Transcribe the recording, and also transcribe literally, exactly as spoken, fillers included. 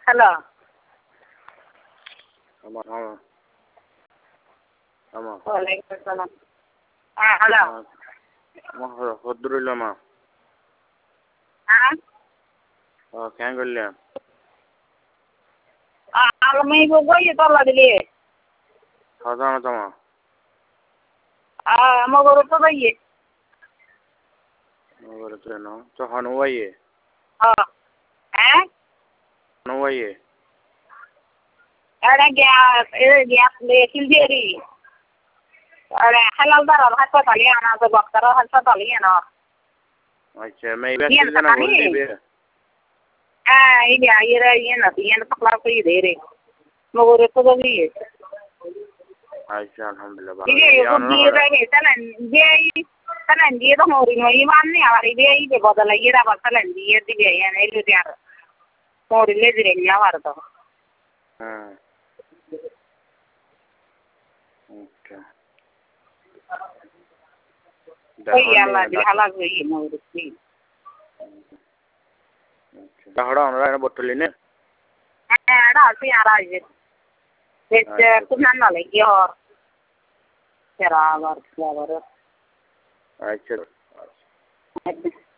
hello আমার আমার আমার ওয়ালাইকুম আসসালাম হ্যাঁ হ্যালো আমার হদ্দুরুল্লাহ মা হ্যাঁ কেন করলে আলমি বই তলা দিলি খাওয়া না তোমা মগর তো দইয়ে মগর তো না তো হানুয়াইয়ে হ্যাঁ হানুয়াইয়ে এটা গ্যাস গ্যাস লেখিল দিয়ে রি হালাল দার হাসপাতালে আনা তো বক্তার হাসপাতালে না আচ্ছা मैं इधर से ना बोल दी बे ah ini akhirnya ini nanti yang sekolah ke ide mengurus itu lagi अच्छा alhamdulillah ini itu dia lagi salah dia salah dia tuh mau ringo iman nih awal dia ini bodoh lagi apa salah dia dia yang itu dia mau ringo dia ini awal tuh हाँ okay oh iya lah dia halal gue mau urus nih তাহলে আমরা এনে বটলি নে eh ada sih ada aja jadi tuh nana lagi or cerah baru baru আচ্ছা